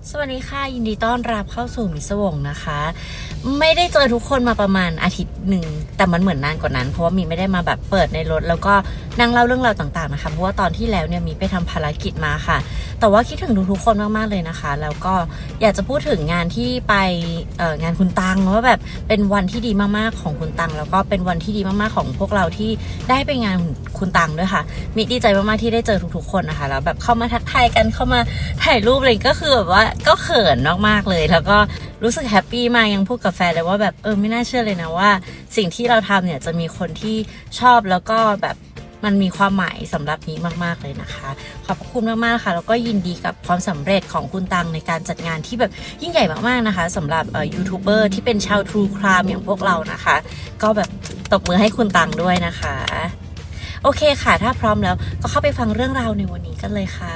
สวัสดีค่ะยินดีต้อนรับเข้าสู่มิสวงนะคะไม่ได้เจอทุกคนมาประมาณอาทิตย์หนึ่งแต่มันเหมือนนานกว่านั้นเพราะว่ามีไม่ได้มาแบบเปิดในรถแล้วก็นั่งเล่าเรื่องราวต่างๆนะคะเพราะว่าตอนที่แล้วเนี่ยมีไปทำภารกิจมาค่ะแต่ว่าคิดถึงทุกๆคนมากๆเลยนะคะแล้วก็อยากจะพูดถึงงานที่ไปงานคุณตังว่าแบบเป็นวันที่ดีมากๆของคุณตังแล้วก็เป็นวันที่ดีมากๆของพวกเราที่ได้ไปงานคุณตังด้วยค่ะมีดีใจมากๆที่ได้เจอทุกๆคนนะคะแล้วแบบเข้ามาทักทายกันเข้ามาถ่ายรูปอะไรก็คือแบบว่าก็เขินมากๆเลยแล้วก็รู้สึกแฮปปี้มากยังพูดกับแฟนเลยว่าแบบไม่น่าเชื่อเลยนะว่าสิ่งที่เราทำเนี่ยจะมีคนที่ชอบแล้วก็แบบมันมีความหมายสำหรับนี้มากๆเลยนะคะขอบคุณมากๆค่ะแล้วก็ยินดีกับความสำเร็จของคุณตังในการจัดงานที่แบบยิ่งใหญ่มากๆนะคะสำหรับยูทูบเบอร์ที่เป็นชาว True Crime อย่างพวกเรานะคะก็แบบตบมือให้คุณตังด้วยนะคะโอเคค่ะถ้าพร้อมแล้วก็เข้าไปฟังเรื่องราวในวันนี้กันเลยค่ะ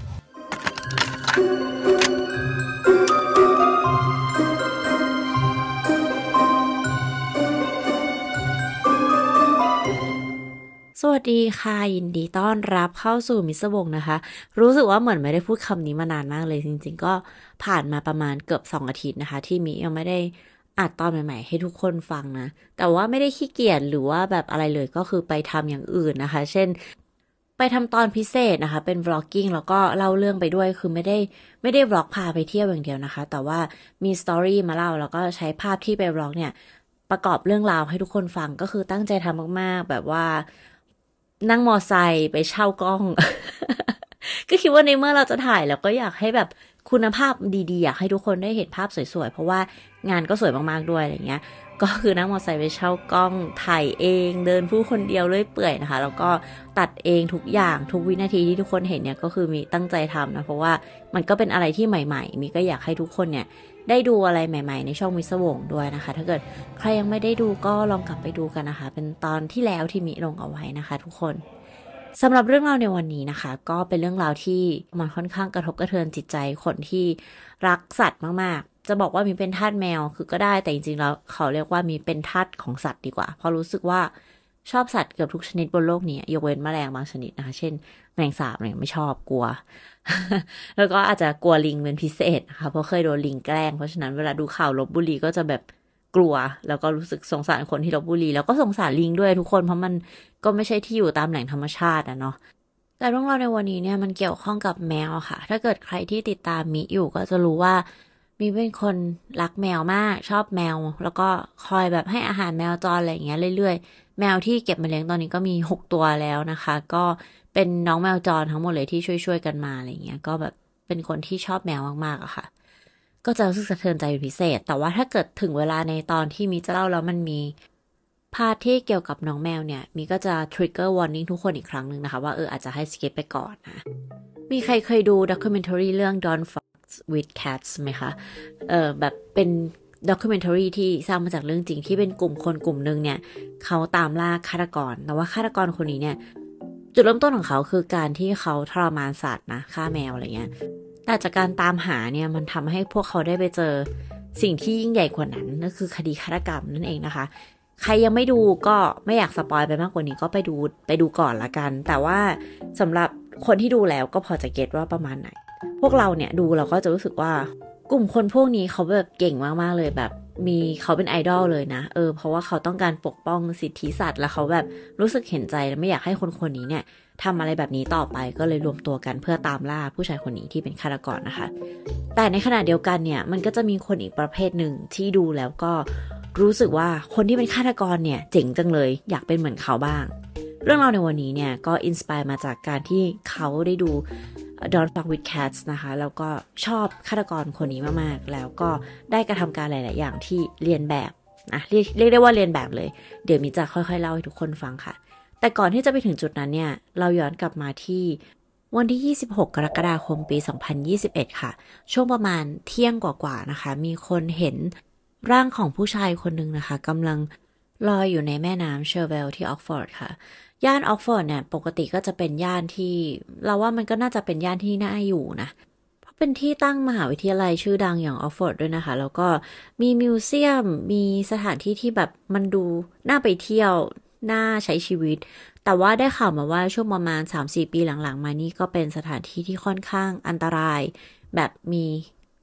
สวัสดีค่ะยินดีต้อนรับเข้าสู่มิสวงนะคะรู้สึกว่าเหมือนไม่ได้พูดคำนี้มานานมากเลยจริงๆก็ผ่านมาประมาณเกือบ2 อาทิตย์นะคะที่มิยังไม่ได้อัดตอนใหม่ๆให้ทุกคนฟังนะแต่ว่าไม่ได้ขี้เกียจหรือว่าแบบอะไรเลยก็คือไปทำอย่างอื่นนะคะเช่นไปทำตอนพิเศษนะคะเป็น vlogging แล้วก็เล่าเรื่องไปด้วยคือไม่ได้ vlog พาไปเที่ยวอย่างเดียวนะคะแต่ว่ามีสตอรี่มาเล่าแล้วก็ใช้ภาพที่ไป vlog เนี่ยประกอบเรื่องราวให้ทุกคนฟังก็คือตั้งใจทำมากๆแบบว่า นั่งมอไซค์ไปเช่ากล้อง ก็คิดว่าในเมื่อเราจะถ่ายแล้วก็อยากให้แบบคุณภาพดีๆอยากให้ทุกคนได้เห็นภาพสวยๆเพราะว่างานก็สวยมากๆด้วยอะไรเงี้ยก็คือนั่งมอไซค์ไปเช่ากล้องถ่ายเองเดินผู้คนเดียวเรื่อยเปื่อยนะคะแล้วก็ตัดเองทุกอย่างทุกวินาทีที่ทุกคนเห็นเนี่ยก็คือมีตั้งใจทำนะเพราะว่ามันก็เป็นอะไรที่ใหม่ๆมีก็อยากให้ทุกคนเนี่ยได้ดูอะไรใหม่ๆในช่องมิสวงด้วยนะคะถ้าเกิดใครยังไม่ได้ดูก็ลองกลับไปดูกันนะคะเป็นตอนที่แล้วที่มิลงเอาไว้นะคะทุกคนสำหรับเรื่องราวในวันนี้นะคะก็เป็นเรื่องราวที่มันค่อนข้างกระทบกระเทือนจิตใจคนที่รักสัตว์มากๆจะบอกว่ามีเป็นทาสแมวคือก็ได้แต่จริงๆแล้วเขาเรียกว่ามีเป็นทาสของสัตว์ดีกว่าเพราะรู้สึกว่าชอบสัตว์เกือบทุกชนิดบนโลกนี้ยกเว้นแมลงบางชนิดนะคะเช่นแมลงสาบเนี่ยไม่ชอบกลัว แล้วก็อาจจะกลัวลิงเป็นพิเศษนะคะเพราะเคยโดนลิงแกล้งเพราะฉะนั้นเวลาดูข่าวลพบุรีก็จะแบบกลัวแล้วก็รู้สึกสงสารคนที่ลพบุรีแล้วก็สงสารลิงด้วยทุกคนเพราะมันก็ไม่ใช่ที่อยู่ตามแหล่งธรรมชาติอะเนาะแต่เรื่องราวในวันนี้เนี่ยมันเกี่ยวข้องกับแมวค่ะถ้าเกิดใครที่ติดตามมิอยู่ก็จะรู้ว่ามิเป็นคนรักแมวมากชอบแมวแล้วก็คอยแบบให้อาหารแมวจรอะไรอย่างเงี้ยเรื่อยๆแมวที่เก็บมาเลี้ยงตอนนี้ก็มี6 ตัวแล้วนะคะก็เป็นน้องแมวจรทั้งหมดเลยที่ช่วยๆกันมาอะไรอย่างเงี้ยก็แบบเป็นคนที่ชอบแมวมากๆอะค่ะก็จะรู้สึกสะเทือนใจเป็นพิเศษแต่ว่าถ้าเกิดถึงเวลาในตอนที่มิจะเล่าแล้วมันมีพาร์ทที่เกี่ยวกับน้องแมวเนี่ยมิก็จะ trigger warning ทุกคนอีกครั้งหนึ่งนะคะว่าอาจจะให้ skip ไปก่อนนะมีใครเคยดู documentary เรื่อง Don't Fuck with Cats ไหมคะแบบเป็น documentary ที่สร้างมาจากเรื่องจริงที่เป็นกลุ่มคนกลุ่มหนึ่งเนี่ยเขาตามล่าฆาตกรแต่ว่าฆาตกรคนนี้เนี่ยจุดเริ่มต้นของเขาคือการที่เขาทรมานสัตว์นะฆ่าแมวอะไรเงี้ยแต่จากการตามหาเนี่ยมันทำให้พวกเขาได้ไปเจอสิ่งที่ยิ่งใหญ่กว่านั้นนั่นคือคดีฆาตกรรมนั่นเองนะคะใครยังไม่ดูก็ไม่อยากสปอยไปมากกว่านี้ก็ไปดูก่อนละกันแต่ว่าสำหรับคนที่ดูแล้วก็พอจะเก็ตว่าประมาณไหนพวกเราเนี่ยดูเราก็จะรู้สึกว่ากลุ่มคนพวกนี้เขาแบบเก่งมากๆเลยแบบมีเขาเป็นไอดอลเลยนะเพราะว่าเขาต้องการปกป้องสิทธิสัตว์แล้วเขาแบบรู้สึกเห็นใจและไม่อยากให้คนนี้เนี่ยทำอะไรแบบนี้ต่อไปก็เลยรวมตัวกันเพื่อตามล่าผู้ชายคนนี้ที่เป็นฆาตกรนะคะแต่ในขณะเดียวกันเนี่ยมันก็จะมีคนอีกประเภทหนึ่งที่ดูแล้วก็รู้สึกว่าคนที่เป็นฆาตกรเนี่ยเจ๋งจังเลยอยากเป็นเหมือนเขาบ้างเรื่องราวในวันนี้เนี่ยก็อินสไปร์มาจากการที่เขาได้ดู Don't Fuck with Cats นะคะแล้วก็ชอบฆาตกรคนนี้มากๆแล้วก็ได้กระทำการหลายๆอย่างที่เรียนแบบนะเรียกได้ว่าเรียนแบบเลยเดี๋ยวมิจะค่อยๆเล่าให้ทุกคนฟังค่ะแต่ก่อนที่จะไปถึงจุดนั้นเนี่ยเราย้อนกลับมาที่วันที่26 กรกฎาคมปี 2021 ค่ะช่วงประมาณเที่ยงกว่าๆนะคะมีคนเห็นร่างของผู้ชายคนหนึ่งนะคะกำลังลอยอยู่ในแม่น้ำเชอร์เวลที่ออกฟอร์ดค่ะย่านออกฟอร์ดเนี่ยปกติก็จะเป็นย่านที่เราว่ามันก็น่าจะเป็นย่านที่น่าอยู่นะเพราะเป็นที่ตั้งมหาวิทยาลัยชื่อดังอย่างออกฟอร์ดด้วยนะคะแล้วก็มีมิวเซียมมีสถานที่ที่แบบมันดูน่าไปเที่ยวน่าใช้ชีวิตแต่ว่าได้ข่าวมาว่าช่วงประมาณ 3-4 ปีหลังๆมานี่ก็เป็นสถานที่ที่ค่อนข้างอันตรายแบบมี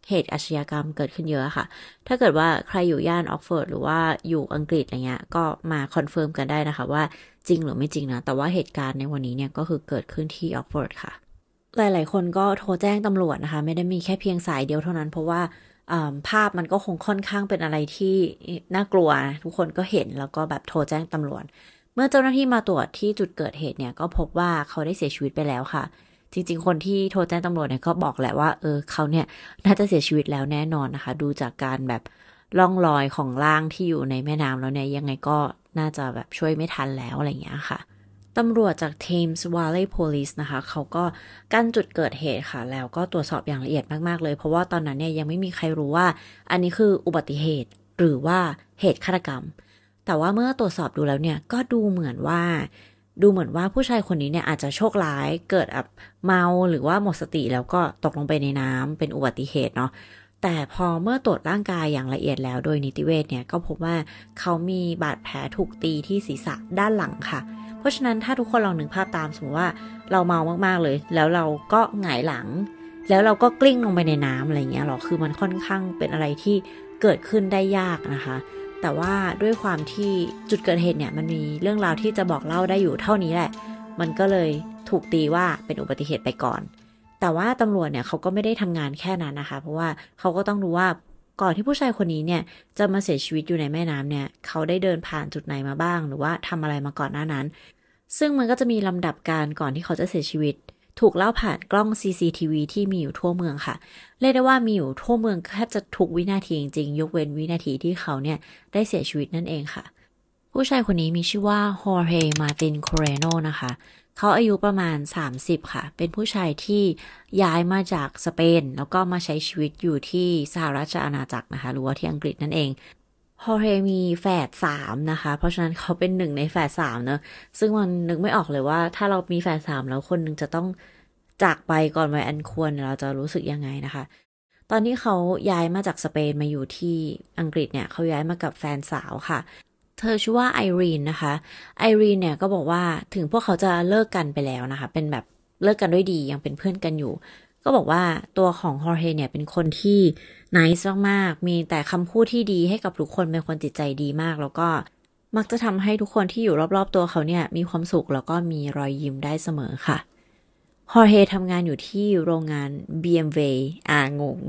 เหตุอาชญากรรมเกิดขึ้นเยอะค่ะถ้าเกิดว่าใครอยู่ย่านออกฟอร์ดหรือว่าอยู่อังกฤษอะไรเงี้ยก็มาคอนเฟิร์มกันได้นะคะว่าจริงหรือไม่จริงนะแต่ว่าเหตุการณ์ในวันนี้เนี่ยก็คือเกิดขึ้นที่ออกฟอร์ดค่ะหลายๆคนก็โทรแจ้งตำรวจนะคะไม่ได้มีแค่เพียงสายเดียวเท่านั้นเพราะว่าภาพมันก็คงค่อนข้างเป็นอะไรที่น่ากลัวทุกคนก็เห็นแล้วก็แบบโทรแจ้งตำรวจเมื่อเจ้าหน้าที่มาตรวจที่จุดเกิดเหตุเนี่ยก็พบว่าเขาได้เสียชีวิตไปแล้วค่ะจริงๆคนที่โทรแจ้งตำรวจเนี่ยก็บอกแหละว่าเขาเนี่ยน่าจะเสียชีวิตแล้วแน่นอนนะคะดูจากการแบบร่องรอยของร่างที่อยู่ในแม่น้ำแล้วเนี่ยยังไงก็น่าจะแบบช่วยไม่ทันแล้วอะไรอย่างเงี้ยค่ะตำรวจจาก Thames Valley Police นะคะเขาก็กั้นจุดเกิดเหตุค่ะแล้วก็ตรวจสอบอย่างละเอียดมากๆเลยเพราะว่าตอนนั้นเนี่ยยังไม่มีใครรู้ว่าอันนี้คืออุบัติเหตุหรือว่าเหตุฆาตกรรมแต่ว่าเมื่อตรวจสอบดูแล้วเนี่ยก็ดูเหมือนว่าผู้ชายคนนี้เนี่ยอาจจะโชคร้ายเกิดเมาหรือว่าหมดสติแล้วก็ตกลงไปในน้ำเป็นอุบัติเหตุเนาะแต่พอเมื่อตรวจร่างกายอย่างละเอียดแล้วโดยนิติเวชเนี่ยก็พบว่าเขามีบาดแผลถูกตีที่ศีรษะด้านหลังค่ะเพราะฉะนั้นถ้าทุกคนลองนึกภาพตามสมมติว่าเราเมามากๆเลยแล้วเราก็หงายหลังแล้วเราก็กลิ้งลงไปในน้ำอะไรเงี้ยหรอคือมันค่อนข้างเป็นอะไรที่เกิดขึ้นได้ยากนะคะแต่ว่าด้วยความที่จุดเกิดเหตุเนี่ยมันมีเรื่องราวที่จะบอกเล่าได้อยู่เท่านี้แหละมันก็เลยถูกตีว่าเป็นอุบัติเหตุไปก่อนแต่ว่าตำรวจเนี่ยเขาก็ไม่ได้ทำงานแค่นั้นนะคะเพราะว่าเขาก็ต้องรู้ว่าก่อนที่ผู้ชายคนนี้เนี่ยจะมาเสียชีวิตอยู่ในแม่น้ำเนี่ยเขาได้เดินผ่านจุดไหนมาบ้างหรือว่าทำอะไรมาก่อนหน้านั้นซึ่งมันก็จะมีลำดับการก่อนที่เขาจะเสียชีวิตถูกเล่าผ่านกล้อง CCTV ที่มีอยู่ทั่วเมืองค่ะเรียกได้ว่ามีอยู่ทั่วเมืองแทบจะทุกวินาทีจริงๆยกเว้นวินาทีที่เขาเนี่ยได้เสียชีวิตนั่นเองค่ะผู้ชายคนนี้มีชื่อว่าฮอร์เฮมาร์ตินโคเรโนนะคะเขาอายุประมาณ30ค่ะเป็นผู้ชายที่ย้ายมาจากสเปนแล้วก็มาใช้ชีวิตอยู่ที่สหราชอาณาจักรนะคะหรือว่าที่อังกฤษนั่นเองฮอร์เฮมีแฝด3นะคะเพราะฉะนั้นเขาเป็นหนึ่งในแฝด3เนอะซึ่งมันนึกไม่ออกเลยว่าถ้าเรามีแฝด3แล้วคนนึงจะต้องจากไปก่อนวัยอันควรเราจะรู้สึกยังไงนะคะตอนที่เขาย้ายมาจากสเปนมาอยู่ที่อังกฤษเนี่ยเขาย้ายมากับแฟนสาวค่ะเธอชื่อว่าไอรีนนะคะไอรีนเนี่ยก็บอกว่าถึงพวกเขาจะเลิกกันไปแล้วนะคะเป็นแบบเลิกกันด้วยดียังเป็นเพื่อนกันอยู่ก็บอกว่าตัวของฮอร์เฮเนี่ยเป็นคนที่nice มากๆมีแต่คำพูดที่ดีให้กับทุกคนเป็นคนจิตใจดีมากแล้วก็มักจะทำให้ทุกคนที่อยู่รอบๆตัวเขาเนี่ยมีความสุขแล้วก็มีรอยยิ้มได้เสมอค่ะฮอร์เฮทำงานอยู่ที่โรงงาน BMW งง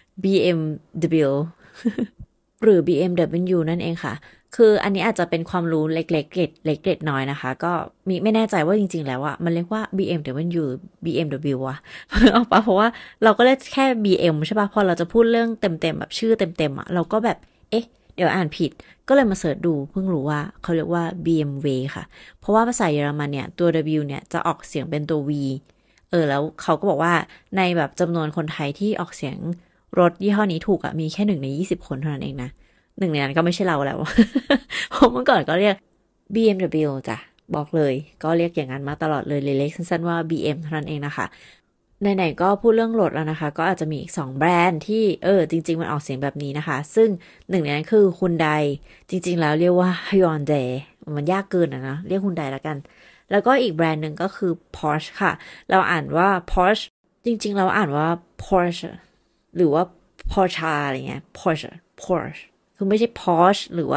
BMW หรือ BMW นั่นเองค่ะคืออันนี้อาจจะเป็นความรู้เล็กๆเกร็ดเล็กเกร็ดน้อยนะคะก็มีไม่แน่ใจว่าจริงๆแล้วอะมันเรียกว่า BMW BMW วะเอาปะเพราะว่าเราก็เรียกแค่ BM ใช่ปะพอเราจะพูดเรื่องเต็มๆแบบชื่อเต็มๆอะเราก็แบบเดี๋ยวอ่านผิดก็เลยมาเสิร์ชดูเพิ่งรู้ว่าเขาเรียกว่า BMW ค่ะเพราะว่าภาษาเยอรมันเนี่ยตัว W เนี่ยจะออกเสียงเป็นตัว V แล้วเขาก็บอกว่าในแบบจำนวนคนไทยที่ออกเสียงรถยี่ห้อนี้ถูกอะมีแค่1 ใน 20 คนเท่านั้นเองนะหนึ่งในนั้นก็ไม่ใช่เราแล้ว เพราะเมื่อก่อนก็เรียก BMW จ้ะบอกเลยก็เรียกอย่างนั้นมาตลอดเลยเล็กๆสั้นๆว่า BM เท่านั้นเองนะคะไหนๆก็พูดเรื่องรถแล้วนะคะก็อาจจะมีอีก2แบรนด์ที่จริงๆมันออกเสียงแบบนี้นะคะซึ่งหนึ่งในนั้นคือฮุนไดจริงๆแล้วเรียกว่า Hyundai มันยากเกินนะเรียกฮุนไดแล้วกันแล้วก็อีกแบรนด์หนึ่งก็คือ Porsche ค่ะเราอ่านว่า Porsche จริงๆเราอ่านว่า Porsche หรือว่า Porsche อะไรเงี้ย Porsche คือไม่ใช่ Porsche หรือว่า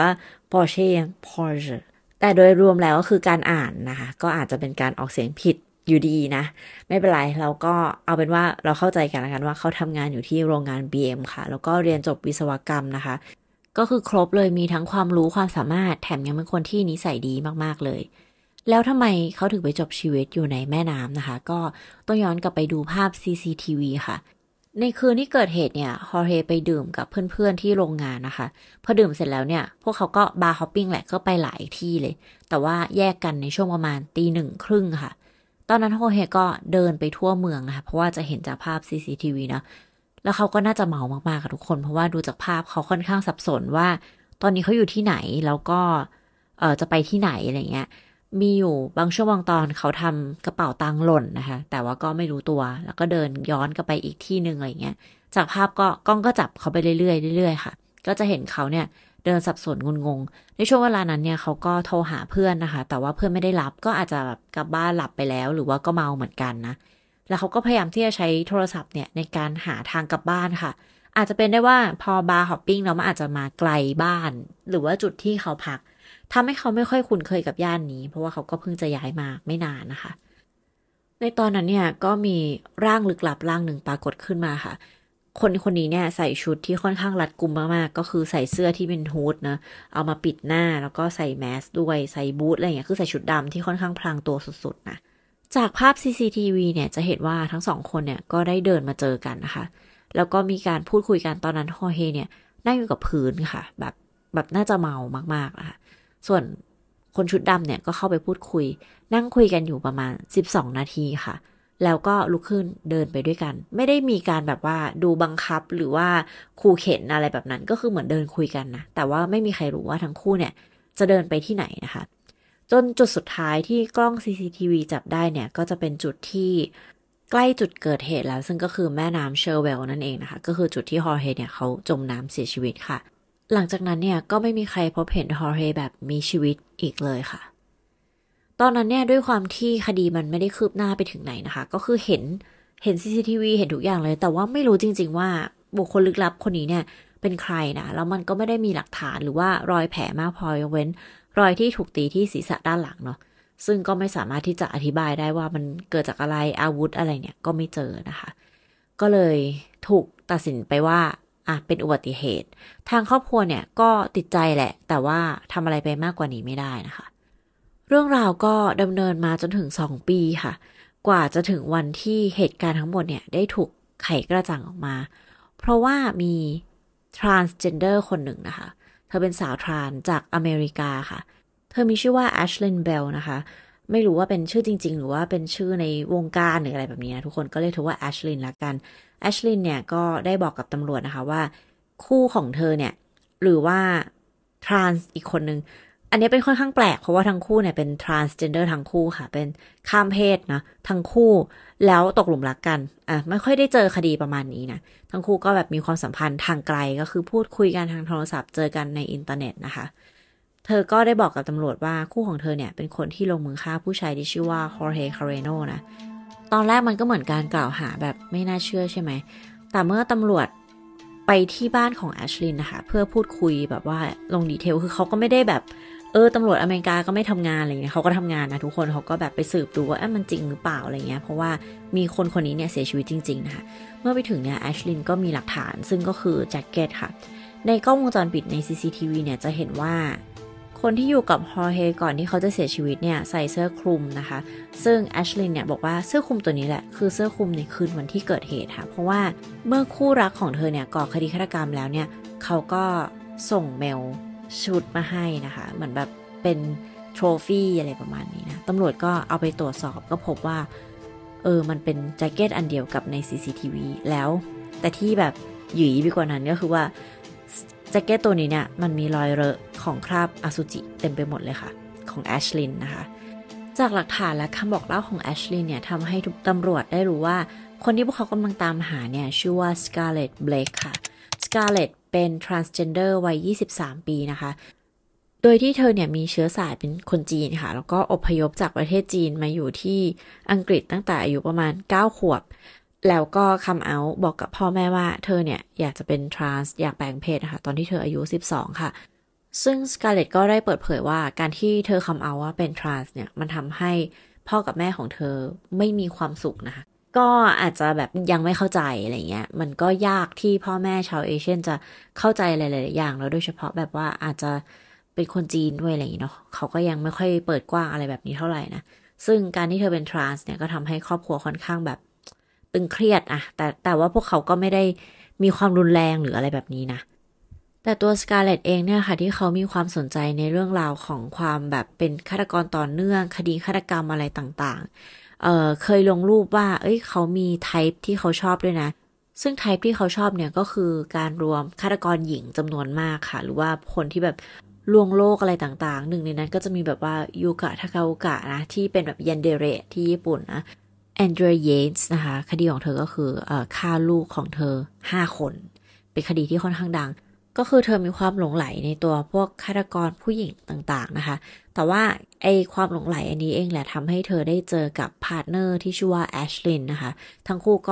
Porsche แต่โดยรวมแล้วก็คือการอ่านนะคะก็อาจจะเป็นการออกเสียงผิดอยู่ดีนะไม่เป็นไรเราก็เอาเป็นว่าเราเข้าใจกันแล้วกันว่าเขาทำงานอยู่ที่โรงงาน BM ค่ะแล้วก็เรียนจบวิศวกรรมนะคะก็คือครบเลยมีทั้งความรู้ความสามารถแถมยังเป็นคนที่นิสัยดีมากๆเลยแล้วทำไมเขาถึงไปจบชีวิตอยู่ในแม่น้ำนะคะก็ต้องย้อนกลับไปดูภาพ CCTV ค่ะในคืนที่เกิดเหตุเนี่ยฮอร์เฮไปดื่มกับเพื่อนๆที่โรงงานนะคะพอดื่มเสร็จแล้วเนี่ยพวกเขาก็บาร์ฮอปปิ้งแหละก็ไปหลายที่เลยแต่ว่าแยกกันในช่วงประมาณ 1:30 ค่ะตอนนั้นฮอร์เฮก็เดินไปทั่วเมืองนะคะเพราะว่าจะเห็นจากภาพ CCTV เนาะแล้วเขาก็น่าจะเมามากๆกับทุกคนเพราะว่าดูจากภาพเขาค่อนข้างสับสนว่าตอนนี้เขาอยู่ที่ไหนแล้วก็จะไปที่ไหนอะไรเงี้ยมีอยู่บางช่วงบางตอนเขาทำกระเป๋าตังค์หล่นนะคะแต่ว่าก็ไม่รู้ตัวแล้วก็เดินย้อนกลับไปอีกที่นึงอะไรเงี้ยจากภาพก็กล้องก็จับเขาไปเรื่อยๆเรื่อยๆค่ะก็จะเห็นเขาเนี่ยเดินสับสนงงๆในช่วงเวลานั้นเนี่ยเขาก็โทรหาเพื่อนนะคะแต่ว่าเพื่อนไม่ได้รับก็อาจจะแบบกลับบ้านหลับไปแล้วหรือว่าก็เมาเหมือนกันนะแล้วเขาก็พยายามที่จะใช้โทรศัพท์เนี่ยในการหาทางกลับบ้านค่ะอาจจะเป็นได้ว่าพอบาร์ฮอปปิ้งแล้วมันอาจจะมาไกลบ้านหรือว่าจุดที่เขาพักทำให้เขาไม่ค่อยคุ้นเคยกับย่านนี้เพราะว่าเขาก็เพิ่งจะย้ายมาไม่นานนะคะในตอนนั้นเนี่ยก็มีร่างลึกลับร่างหนึ่งปรากฏขึ้นมาค่ะคนคนนี้เนี่ยใส่ชุดที่ค่อนข้างรัดกุมมากๆก็คือใส่เสื้อที่เป็นฮู้ดนะเอามาปิดหน้าแล้วก็ใส่แมสด้วยใส่บูทอะไรอย่างเงี้ยคือใส่ชุดดำที่ค่อนข้างพรางตัวสุดๆนะจากภาพ CCTV เนี่ยจะเห็นว่าทั้งสองคนเนี่ยก็ได้เดินมาเจอกันนะคะแล้วก็มีการพูดคุยกันตอนนั้นฮอเฮเนี่ยนั่งอยู่กับพื้นค่ะแบบน่าจะเมามากๆนะคะส่วนคนชุดดำเนี่ยก็เข้าไปพูดคุยนั่งคุยกันอยู่ประมาณ12 นาทีค่ะแล้วก็ลุกขึ้นเดินไปด้วยกันไม่ได้มีการแบบว่าดูบังคับหรือว่าขู่เข็นอะไรแบบนั้นก็คือเหมือนเดินคุยกันนะแต่ว่าไม่มีใครรู้ว่าทั้งคู่เนี่ยจะเดินไปที่ไหนนะคะจนจุดสุดท้ายที่กล้อง CCTV จับได้เนี่ยก็จะเป็นจุดที่ใกล้จุดเกิดเหตุแล้วซึ่งก็คือแม่น้ำเชอร์เวลนั่นเองนะคะก็คือจุดที่ฮอร์เฮเนี่ยเขาจมน้ำเสียชีวิตค่ะหลังจากนั้นเนี่ยก็ไม่มีใครพบเห็นฮอร์เฮแบบมีชีวิตอีกเลยค่ะตอนนั้นเนี่ยด้วยความที่คดีมันไม่ได้คืบหน้าไปถึงไหนนะคะก็คือเห็น CCTV เห็นทุกอย่างเลยแต่ว่าไม่รู้จริงๆว่าบุคคลลึกลับคนนี้เนี่ยเป็นใครนะแล้วมันก็ไม่ได้มีหลักฐานหรือว่ารอยแผลมากพอยกเว้นรอยที่ถูกตีที่ศีรษะด้านหลังเนาะซึ่งก็ไม่สามารถที่จะอธิบายได้ว่ามันเกิดจากอะไรอาวุธอะไรเนี่ยก็ไม่เจอนะคะก็เลยถูกตัดสินไปว่าเป็นอุบัติเหตุทางครอบครัวเนี่ยก็ติดใจแหละแต่ว่าทำอะไรไปมากกว่านี้ไม่ได้นะคะเรื่องราวก็ดำเนินมาจนถึง2 ปีค่ะกว่าจะถึงวันที่เหตุการณ์ทั้งหมดเนี่ยได้ถูกไขกระจ่างออกมาเพราะว่ามี transgender คนหนึ่งนะคะเธอเป็นสาวทรานจากอเมริกาค่ะเธอมีชื่อว่า Ashlyn Bell นะคะไม่รู้ว่าเป็นชื่อจริงๆหรือว่าเป็นชื่อในวงการหรืออะไรแบบนี้นะทุกคนก็เรียกเธอว่า Ashlyn ละกัน Ashlyn เนี่ยก็ได้บอกกับตำรวจนะคะว่าคู่ของเธอเนี่ยหรือว่าทรานส์อีกคนนึงอันนี้เป็นค่อนข้างแปลกเพราะว่าทั้งคู่เนี่ยเป็น transgender ทั้งคู่ค่ะเป็นข้ามเพศนะทั้งคู่แล้วตกหลุมรักกันไม่ค่อยได้เจอคดีประมาณนี้นะทั้งคู่ก็แบบมีความสัมพันธ์ทางไกลก็คือพูดคุยกันทางโทรศัพท์เจอกันในอินเทอร์เน็ตนะคะเธอก็ได้บอกกับตำรวจว่าคู่ของเธอเนี่ยเป็นคนที่ลงมือฆ่าผู้ชายที่ชื่อว่าฮอร์เฮคาเรโนนะตอนแรกมันก็เหมือนการกล่าวหาแบบไม่น่าเชื่อใช่ไหมแต่เมื่อตำรวจไปที่บ้านของแอชลินนะคะเพื่อพูดคุยแบบว่าลงดีเทลคือเขาก็ไม่ได้แบบตำรวจอเมริกาก็ไม่ทำงานอะไรเงี้ยเขาก็ทำงานนะทุกคนเขาก็แบบไปสืบดูว่ามันจริงหรือเปล่าอะไรเงี้ยเพราะว่ามีคนคนนี้เนี่ยเสียชีวิตจริงๆนะคะเมื่อไปถึงเนี่ยแอชลินก็มีหลักฐานซึ่งก็คือแจ็คเก็ตค่ะในกล้องวงจรปิดใน CCTV เนี่ยจะเห็นว่าคนที่อยู่กับฮอร์เฮก่อนที่เขาจะเสียชีวิตเนี่ยใส่เสื้อคลุมนะคะซึ่งแอชลินเนี่ยบอกว่าเสื้อคลุมตัวนี้แหละคือเสื้อคลุมในคืนวันที่เกิดเหตุค่ะเพราะว่าเมื่อคู่รักของเธอเนี่ยก่อคดีฆาตกรรมแล้วเนี่ยเขาก็ส่งเมลชุดมาให้นะคะเหมือนแบบเป็นโทรฟี่อะไรประมาณนี้นะตำรวจก็เอาไปตรวจสอบก็พบว่ามันเป็นแจ็คเก็ตอันเดียวกับใน CCTV แล้วแต่ที่แบบหยิ่ไปกว่านั้นก็คือว่าแจ็คเก็ตตัวนี้เนี่ยมันมีรอยเลอะของคราบอสุจิเต็มไปหมดเลยค่ะของแอชลินนะคะจากหลักฐานและคำบอกเล่าของแอชลินเนี่ยทำให้ทุกตำรวจได้รู้ว่าคนที่พวกเขากำลังตามหาเนี่ยชื่อว่าสการ์เลตต์เบลคค่ะสการ์เลตต์เป็น transgender วัย23 ปีนะคะโดยที่เธอเนี่ยมีเชื้อสายเป็นคนจีนค่ะแล้วก็อพยพจากประเทศจีนมาอยู่ที่อังกฤษตั้งแต่อายุประมาณ9 ขวบแล้วก็คัมเอาท์บอกกับพ่อแม่ว่าเธอเนี่ยอยากจะเป็นทรานส์อยากแปลงเพศนะคะตอนที่เธออายุ12ค่ะซึ่งสการ์เลตก็ได้เปิดเผยว่าการที่เธอคัมเอาท์ว่าเป็นทรานส์เนี่ยมันทำให้พ่อกับแม่ของเธอไม่มีความสุขนะคะก็อาจจะแบบยังไม่เข้าใจอะไรเงี้ยมันก็ยากที่พ่อแม่ชาวเอเชียนจะเข้าใจหลายๆอย่างแล้วโดยเฉพาะแบบว่าอาจจะเป็นคนจีนด้วยอะไรอย่างเงี้ยเนาะเขาก็ยังไม่ค่อยเปิดกว้างอะไรแบบนี้เท่าไหร่นะซึ่งการที่เธอเป็นทรานส์เนี่ยก็ทำให้ครอบครัวค่อนข้างแบบตึงเครียดอะแต่ว่าพวกเขาก็ไม่ได้มีความรุนแรงหรืออะไรแบบนี้นะแต่ตัวสการ์เลตเองเนี่ยค่ะที่เขามีความสนใจในเรื่องราวของความแบบเป็นฆาตกรต่อเนื่องคดีฆาตกรรมอะไรต่างๆเคยลงรูปว่าเขามีไทป์ที่เขาชอบด้วยนะซึ่งไทป์ที่เขาชอบเนี่ยก็คือการรวมฆาตกรหญิงจำนวนมากค่ะหรือว่าคนที่แบบลวงโลกอะไรต่างๆหนึ่งในนั้นก็จะมีแบบว่ายูกะทาคาโอกะนะที่เป็นแบบยันเดเรที่ญี่ปุ่นนะแอนเดรีย เยตส์นะคะคดีของเธอก็คือฆ่าลูกของเธอ5 คนเป็นคดีที่ค่อนข้างดังก็คือเธอมีความหลงไหลในตัวพวกฆาตกรผู้หญิงต่างๆนะคะแต่ว่าความหลงไหลอันนี้เองแหละทำให้เธอได้เจอกับพาร์ทเนอร์ที่ชื่อว่าแอชลินนะคะทั้งคู่ก็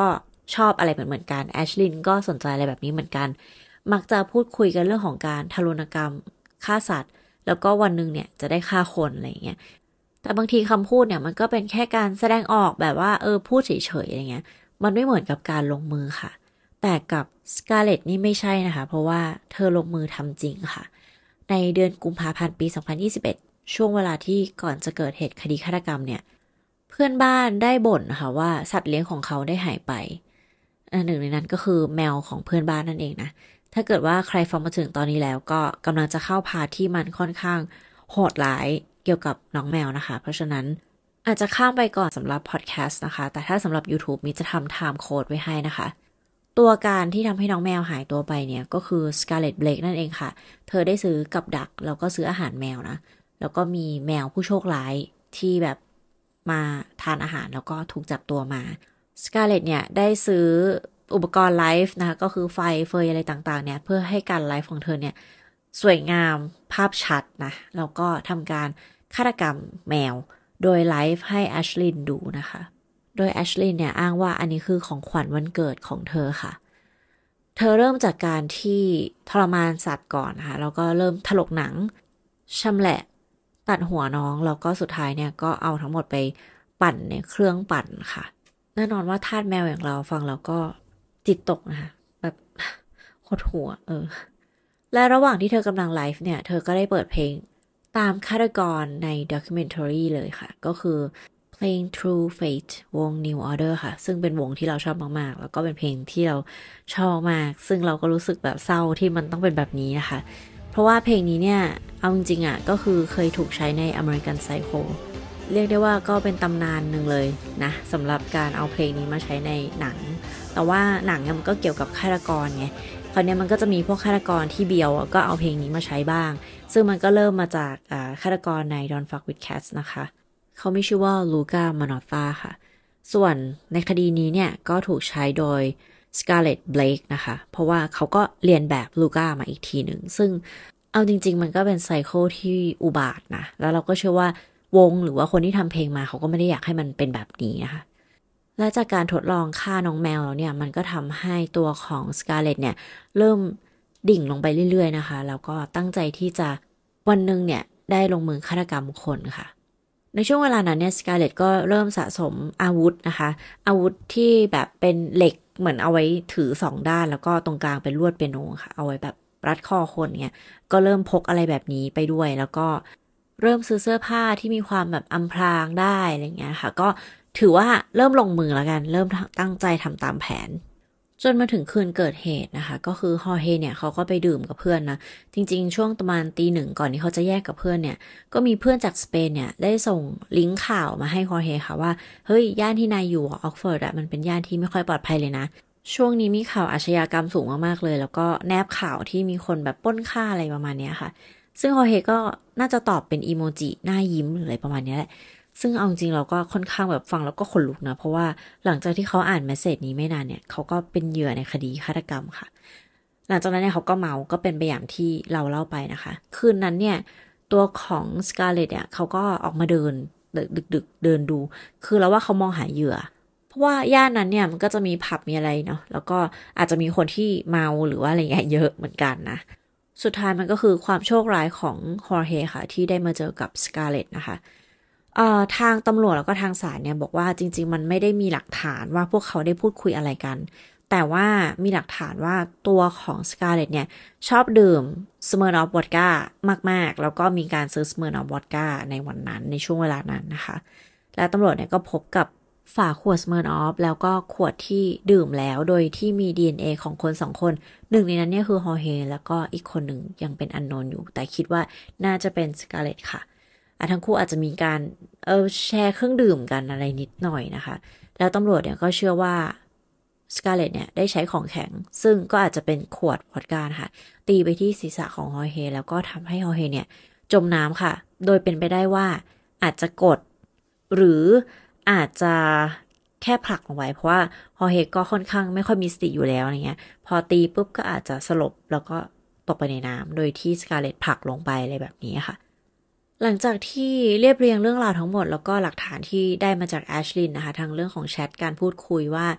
ชอบอะไรเหมือนกันแอชลินก็สนใจอะไรแบบนี้เหมือนกันมักจะพูดคุยกันเรื่องของการทารุณกรรมฆ่าสัตว์แล้วก็วันหนึ่งเนี่ยจะได้ฆ่าคนอะไรอย่างเงี้ยแต่บางทีคำพูดเนี่ยมันก็เป็นแค่การแสดงออกแบบว่าพูดเฉยๆอะไรเงี้ยมันไม่เหมือนกับการลงมือค่ะแต่กับสกาเลตนี่ไม่ใช่นะคะเพราะว่าเธอลงมือทำจริงค่ะในเดือนกุมภาพันธ์ปี2021ช่วงเวลาที่ก่อนจะเกิดเหตุคดีฆาตกรรมเนี่ยเพื่อนบ้านได้บ่นนะคะว่าสัตว์เลี้ยงของเขาได้หายไปหนึ่งในนั้นก็คือแมวของเพื่อนบ้านนั่นเองนะถ้าเกิดว่าใครฟังมาถึงตอนนี้แล้วก็กำลังจะเข้าพาร์ทที่มันค่อนข้างโหดร้ายเกี่ยวกับน้องแมวนะคะเพราะฉะนั้นอาจจะข้ามไปก่อนสำหรับพอดแคสต์นะคะแต่ถ้าสำหรับ YouTube มีจะทำไทม์โค้ดไว้ให้นะคะตัวการที่ทำให้น้องแมวหายตัวไปเนี่ยก็คือสการ์เลต เบลคนั่นเองค่ะเธอได้ซื้อกับดักแล้วก็ซื้ออาหารแมวนะแล้วก็มีแมวผู้โชคร้ายที่แบบมาทานอาหารแล้วก็ถูกจับตัวมาสการ์เลตเนี่ยได้ซื้ออุปกรณ์ไลฟ์นะคะก็คือไฟเฟยอะไรต่างๆเนี่ยเพื่อให้การไลฟ์ของเธอเนี่ยสวยงามภาพชัดนะแล้วก็ทำการฆาตกรรมแมวโดยไลฟ์ให้แอชลินดูนะคะโดยแอชลินเนี่ยอ้างว่าอันนี้คือของขวัญวันเกิดของเธอค่ะเธอเริ่มจากการที่ทรมานสัตว์ก่อนนะคะแล้วก็เริ่มถลกหนังชำแหละตัดหัวน้องแล้วก็สุดท้ายเนี่ยก็เอาทั้งหมดไปปั่นในเครื่องปั่นค่ะแน่นอนว่าทาสแมวอย่างเราฟังแล้วก็จิตตกนะคะแบบหดหัวและระหว่างที่เธอกำลังไลฟ์เนี่ยเธอก็ได้เปิดเพลงตามฆาตกรในด็อกิเมนทารีเลยค่ะก็คือเพลง True Fate วง New Order ค่ะซึ่งเป็นวงที่เราชอบมากๆแล้วก็เป็นเพลงที่เราชอบมากซึ่งเราก็รู้สึกแบบเศร้าที่มันต้องเป็นแบบนี้นะคะเพราะว่าเพลงนี้เนี่ยเอาจริงๆอ่ะก็คือเคยถูกใช้ใน American Psycho เรียกได้ว่าก็เป็นตำนานหนึ่งเลยนะสำหรับการเอาเพลงนี้มาใช้ในหนังแต่ว่าหนังมันก็เกี่ยวกับฆาตกรไงคราวนี้มันก็จะมีพวกฆาตกรที่เบียวก็เอาเพลงนี้มาใช้บ้างซึ่งมันก็เริ่มมาจากฆาตกรใน Don't Fuck with Cats นะคะเขามีชื่อว่าลูก้ามานอตตาค่ะส่วนในคดีนี้เนี่ยก็ถูกใช้โดยสการ์เลต เบลคนะคะเพราะว่าเขาก็เรียนแบบลูก้ามาอีกทีหนึ่งซึ่งเอาจริงๆมันก็เป็นไซเคิลที่อุบาทนะแล้วเราก็เชื่อว่าวงหรือว่าคนที่ทำเพลงมาเขาก็ไม่ได้อยากให้มันเป็นแบบนี้นะคะและจากการทดลองฆ่าน้องแมวแล้วเนี่ยมันก็ทำให้ตัวของสการ์เลตเนี่ยเริ่มดิ่งลงไปเรื่อยๆนะคะแล้วก็ตั้งใจที่จะวันหนึ่งเนี่ยได้ลงมือฆาตกรรมคนค่ะในช่วงเวลานั้นเนี่ยสการ์เลตก็เริ่มสะสมอาวุธนะคะอาวุธที่แบบเป็นเหล็กเหมือนเอาไว้ถือ2ด้านแล้วก็ตรงกลางเป็นลวดเปียโนค่ะเอาไว้แบบรัดคอคนเนี่ยก็เริ่มพกอะไรแบบนี้ไปด้วยแล้วก็เริ่มซื้อเสื้อผ้าที่มีความแบบอำพรางได้อะไรเงี้ยค่ะก็ถือว่าเริ่มลงมือแล้วกันเริ่มตั้งใจทำตามแผนจนมาถึงคืนเกิดเหตุนะคะก็คือฮอเฮเนี่ยเขาก็ไปดื่มกับเพื่อนนะจริงๆช่วงประมาณตี 1ก่อนที่เขาจะแยกกับเพื่อนเนี่ยก็มีเพื่อนจากสเปนเนี่ยได้ส่งลิงก์ข่าวมาให้ฮอเฮค่ะว่าเฮ้ยย่านที่นายอยู่ออกฟอร์ดมันเป็นย่านที่ไม่ค่อยปลอดภัยเลยนะช่วงนี้มีข่าวอาชญากรรมสูงมากๆเลยแล้วก็แนบข่าวที่มีคนแบบปล้นฆ่าอะไรประมาณนี้ค่ะซึ่งฮอเฮก็น่าจะตอบเป็นอีโมจิหน้ายิ้มหรืออะไรประมาณนี้แหละซึ่งเอาจริงเราก็ค่อนข้างแบบฟังแล้วก็ขนลุกนะเพราะว่าหลังจากที่เขาอ่านเมสเสจนี้ไม่นานเนี่ยเขาก็เป็นเหยื่อในคดีฆาตกรรมค่ะหลังจากนั้นเนี่ยเขาก็เมาก็เป็นไปอย่างที่เราเล่าไปนะคะคืนนั้นเนี่ยตัวของสการ์เลตเนี่ยเขาก็ออกมาเดินดึกเดินดูคือเราว่าเขามองหาเหยื่อเพราะว่าย่านนั้นเนี่ยมันก็จะมีผับมีอะไรเนาะแล้วก็อาจจะมีคนที่เมาหรือว่าอะไรเงี้ยเยอะเหมือนกันนะสุดท้ายมันก็คือความโชคร้ายของฮอร์เฮค่ะที่ได้มาเจอกับสการ์เลตนะคะทางตำรวจแล้วก็ทางศาลเนี่ยบอกว่าจริงๆมันไม่ได้มีหลักฐานว่าพวกเขาได้พูดคุยอะไรกันแต่ว่ามีหลักฐานว่าตัวของสการ์เลตเนี่ยชอบดื่มสเมิร์นอฟวอดก้ามากๆแล้วก็มีการซื้อสเมิร์นอฟวอดก้าในวันนั้นในช่วงเวลานั้นนะคะและตำรวจเนี่ยก็พบกับฝาขวดสเมิร์นอฟแล้วก็ขวดที่ดื่มแล้วโดยที่มี DNA ของคน2คนหนึ่งในนั้นเนี่ยคือฮอเฮแล้วก็อีกคนหนึ่งยังเป็นอันโนนอยู่แต่คิดว่าน่าจะเป็นสการ์เลตค่ะทั้งคู่อาจจะมีการแชร์เครื่องดื่มกันอะไรนิดหน่อยนะคะแล้วตำรวจเนี่ยก็เชื่อว่าสการ์เลตเนี่ยได้ใช้ของแข็งซึ่งก็อาจจะเป็นขวดวอดก้าค่ะตีไปที่ศีรษะของฮอเฮแล้วก็ทำให้ฮอเฮเนี่ยจมน้ำค่ะโดยเป็นไปได้ว่าอาจจะกดหรืออาจจะแค่ผลักลงไว้เพราะว่าฮอเฮก็ค่อนข้างไม่ค่อยมีสติอยู่แล้วอะไรเงี้ยพอตีปุ๊บก็อาจจะสลบแล้วก็ตกไปในน้ำโดยที่สการ์เลตผลักลงไปอะไรแบบนี้ค่ะหลังจากที่เรียบเรียงเรื่องราวทั้งหมดแล้วก็หลักฐานที่ได้มาจากแอชลินนะคะทั้งเรื่องของแชทการพูดคุยว่า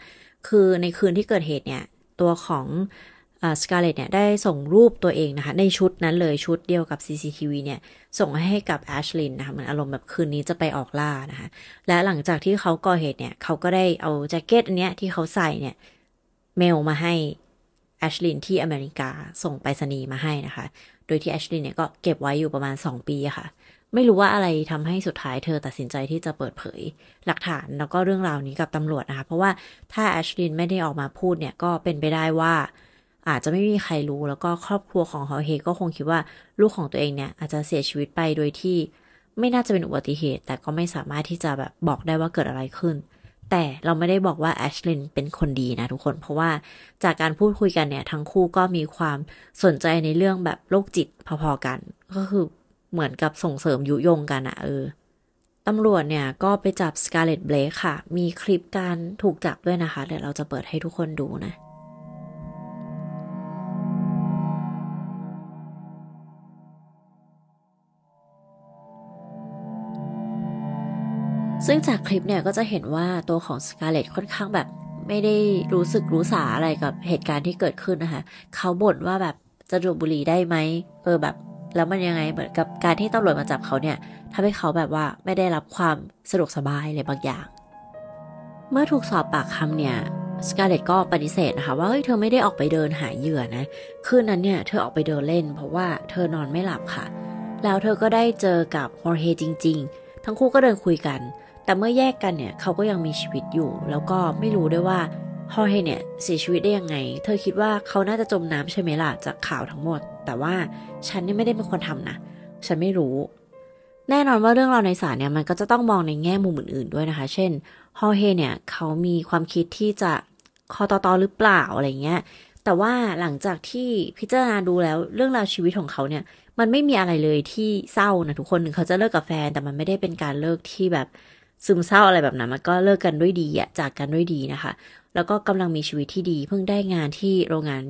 คือในคืนที่เกิดเหตุเนี่ยตัวของสกาเลตเนี่ยได้ส่งรูปตัวเองนะคะในชุดนั้นเลยชุดเดียวกับ CCTV เนี่ยส่งให้กับแอชลินนะคะเหมือนอารมณ์แบบคืนนี้จะไปออกล่านะคะและหลังจากที่เขาก่อเหตุเนี่ยเขาก็ได้เอาแจ็คเก็ตอันเนี้ยที่เขาใส่เนี่ยเมลมาให้แอชลินที่อเมริกาส่งไปรษณีย์มาให้นะคะโดยที่แอชลินเนี่ยก็เก็บไว้อยู่ประมาณ2 ปีค่ะไม่รู้ว่าอะไรทำให้สุดท้ายเธอตัดสินใจที่จะเปิดเผยหลักฐานแล้วก็เรื่องราวนี้กับตำรวจนะคะเพราะว่าถ้าแอชลินไม่ได้ออกมาพูดเนี่ยก็เป็นไปได้ว่าอาจจะไม่มีใครรู้แล้วก็ครอบครัวของฮอเฮก็คงคิดว่าลูกของตัวเองเนี่ยอาจจะเสียชีวิตไปโดยที่ไม่น่าจะเป็นอุบัติเหตุแต่ก็ไม่สามารถที่จะแบบบอกได้ว่าเกิดอะไรขึ้นแต่เราไม่ได้บอกว่าแอชลินเป็นคนดีนะทุกคนเพราะว่าจากการพูดคุยกันเนี่ยทั้งคู่ก็มีความสนใจในเรื่องแบบโรคจิตพอๆกันก็คือเหมือนกับส่งเสริมยุยงกันอะตำรวจเนี่ยก็ไปจับสการ์เลต เบลคค่ะมีคลิปการถูกจับด้วยนะคะเดี๋ยวเราจะเปิดให้ทุกคนดูนะซึ่งจากคลิปเนี่ยก็จะเห็นว่าตัวของสการ์เลตค่อนข้างแบบไม่ได้รู้สึกรู้สาอะไรกับเหตุการณ์ที่เกิดขึ้นนะคะเขาบ่นว่าแบบจะดูดบุหรี่ได้ไหมแบบแล้วมันยังไงเหมือนกับการที่ตำรวจมาจับเขาเนี่ยทำให้เขาแบบว่าไม่ได้รับความสะดวกสบายอะไรบางอย่างเมื่อถูกสอบปากคำเนี่ยสการ์เลตก็ปฏิเสธนะคะว่าเธอไม่ได้ออกไปเดินหาเหยื่อนะคืนนั้นเนี่ยเธอออกไปเดินเล่นเพราะว่าเธอนอนไม่หลับค่ะแล้วเธอก็ได้เจอกับฮอร์เฮจริงๆทั้งคู่ก็เดินคุยกันแต่เมื่อแยกกันเนี่ยเขาก็ยังมีชีวิตอยู่แล้วก็ไม่รู้ด้วยว่าฮอร์เฮเนี่ยเสียชีวิตได้ยังไงเธอคิดว่าเขาน่าจะจมน้ำใช่ไหมล่ะจากข่าวทั้งหมดแต่ว่าฉันเนี่ยไม่ได้เป็นคนทำนะฉันไม่รู้แน่นอนว่าเรื่องราวในศาลเนี่ยมันก็จะต้องมองในแง่มุมอื่นๆด้วยนะคะเช่นฮอร์เฮเนี่ยเขามีความคิดที่จะคอตอหรือเปล่าอะไรเงี้ยแต่ว่าหลังจากที่พิจารณาดูแล้วเรื่องราวชีวิตของเขาเนี่ยมันไม่มีอะไรเลยที่เศร้านะทุกคนถึงเขาจะเลิกกับแฟนแต่มันไม่ได้เป็นการเลิกที่แบบซึมเศร้าอะไรแบบนั้นมันก็เลิกกันด้วยดีอะจากกันด้วยดีนะคะแล้วก็กำลังมีชีวิตที่ดีเพิ่งได้งานที่โรงงาน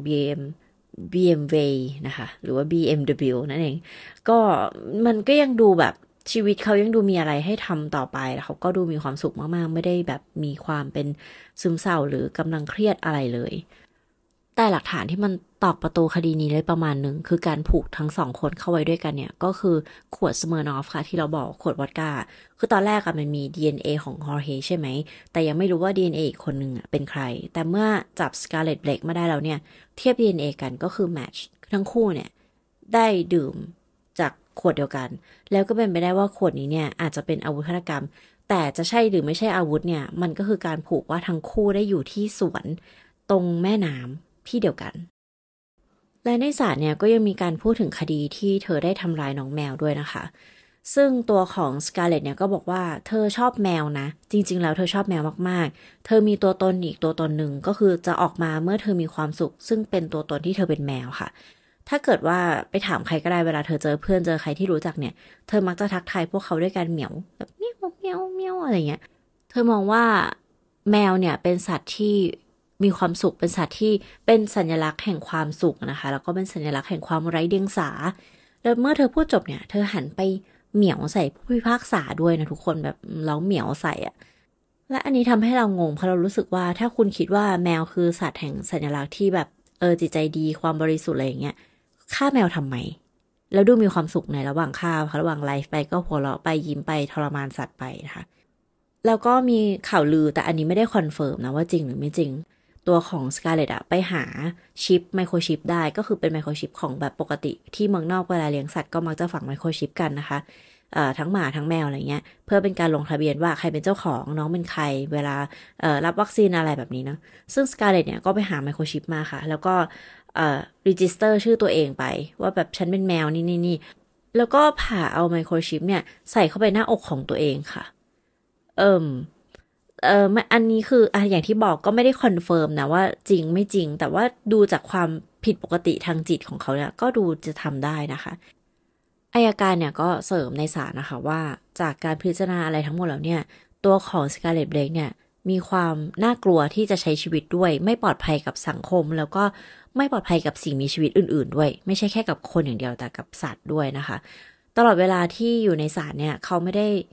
BMW นะคะหรือว่า BMW นั่นเองก็มันก็ยังดูแบบชีวิตเขายังดูมีอะไรให้ทำต่อไปแล้วเขาก็ดูมีความสุขมากๆไม่ได้แบบมีความเป็นซึมเศร้าหรือกำลังเครียดอะไรเลยแต่หลักฐานที่มันตอกประตูคดีนี้เลยประมาณหนึ่งคือการผูกทั้งสองคนเข้าไว้ด้วยกันเนี่ยก็คือขวดสเมอร์นอฟค่ะที่เราบอกขวดวอดก้าคือตอนแรกมันมี DNA ของฮอร์เฮใช่ไหมแต่ยังไม่รู้ว่า DNA อีกคนหนึ่งเป็นใครแต่เมื่อจับสการ์เลต เบลคมาได้แล้วเนี่ยเทียบ DNA กันก็คือแมทช์ทั้งคู่เนี่ยได้ดื่มจากขวดเดียวกันแล้วก็เป็นไปได้ว่าขวดนี้เนี่ยอาจจะเป็นอาวุธฆาตกรรมแต่จะใช่หรือไม่ใช่อาวุธเนี่ยมันก็คือการผูกว่าทั้งคู่ได้อยู่ที่สวนตรงแม่น้ำที่เดียวกันและในศาลเนี่ยก็ยังมีการพูดถึงคดีที่เธอได้ทำร้ายน้องแมวด้วยนะคะซึ่งตัวของสการ์เลตเนี่ยก็บอกว่าเธอชอบแมวนะจริงๆแล้วเธอชอบแมวมากๆเธอมีตัวตนอีกตัวตนหนึ่งก็คือจะออกมาเมื่อเธอมีความสุขซึ่งเป็นตัวตนที่เธอเป็นแมวค่ะถ้าเกิดว่าไปถามใครก็ได้เวลาเธอเจอเพื่อนเจอใครที่รู้จักเนี่ยเธอมักจะทักทายพวกเขาด้วยการเหมียวแบบเมียวเมียวเมียวอะไรเงี้ยเธอมองว่าแมวเนี่ยเป็นสัตว์ที่มีความสุขเป็นสัตว์ที่เป็นสัญลักษณ์แห่งความสุขนะคะแล้วก็เป็นสัญลักษณ์แห่งความไร้เดียงสาแล้วเมื่อเธอพูดจบเนี่ยเธอหันไปเหมียวใส่ผู้พิพากษาด้วยนะทุกคนแบบแล้วเหมียวใส่อะและอันนี้ทำให้เรางงเพราะเรารู้สึกว่าถ้าคุณคิดว่าแมวคือสัตว์แห่งสัญลักษณ์ที่แบบจิตใจดีความบริสุทธิ์อะไรอย่างเงี้ยฆ่าแมวทำไมแล้วดูมีความสุขในระหว่างฆ่าระหว่างไลฟ์ไปก็หัวเราะไปยิ้มไปทรมานสัตว์ไปนะคะแล้วก็มีข่าวลือแต่อันนี้ไม่ได้คอนเฟิร์มนะว่าจริงหรือไม่จริงตัวของสการ์เลตไปหาชิปไมโครชิปได้ก็คือเป็นไมโครชิปของแบบปกติที่เมืองนอกเวลาเลี้ยงสัตว์ก็มักจะฝังไมโครชิปกันนะคะทั้งหมาทั้งแมวอะไรเงี้ยเพื่อเป็นการลงทะเบียนว่าใครเป็นเจ้าของน้องเป็นใครเวลารับวัคซีนอะไรแบบนี้นะซึ่งสการ์เลตเนี่ยก็ไปหาไมโครชิปมาค่ะแล้วก็รีจิสเตอร์ชื่อตัวเองไปว่าแบบฉันเป็นแมวนี่แล้วก็ผ่าเอาไมโครชิปเนี่ยใส่เข้าไปหน้าอกของตัวเองค่ะอันนี้คืออย่างที่บอกก็ไม่ได้คอนเฟิร์มนะว่าจริงไม่จริงแต่ว่าดูจากความผิดปกติทางจิตของเขาเนี่ยก็ดูจะทำได้นะคะอัยการเนี่ยก็เสริมในศาลนะคะว่าจากการพิจารณาอะไรทั้งหมดแล้วเนี่ยตัวของสการ์เลต เบลคเนี่ยมีความน่ากลัวที่จะใช้ชีวิตด้วยไม่ปลอดภัยกับสังคมแล้วก็ไม่ปลอดภัยกับสิ่งมีชีวิตอื่นๆด้วยไม่ใช่แค่กับคนอย่างเดียวแต่กับสัตว์ด้วยนะคะตลอดเวลาที่อยู่ในศาลเนี่ยเขาไม่ได้